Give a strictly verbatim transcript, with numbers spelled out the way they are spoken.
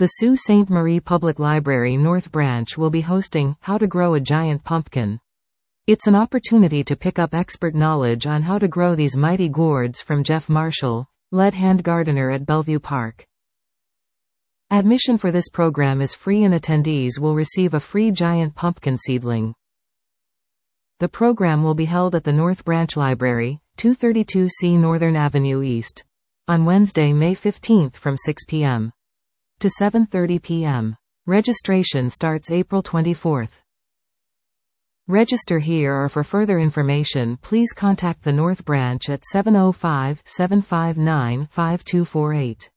The Sault Ste. Marie Public Library North Branch will be hosting How to Grow a Giant Pumpkin. It's an opportunity to pick up expert knowledge on how to grow these mighty gourds from Jeff Marshall, lead hand gardener at Bellevue Park. Admission for this program is free and attendees will receive a free giant pumpkin seedling. The program will be held at the North Branch Library, two thirty-two C Northern Avenue East, on Wednesday, May fifteenth from six p m to seven thirty p m Registration starts April twenty-fourth. Register here or for further information please contact the North Branch at seven oh five, seven five nine, five two four eight.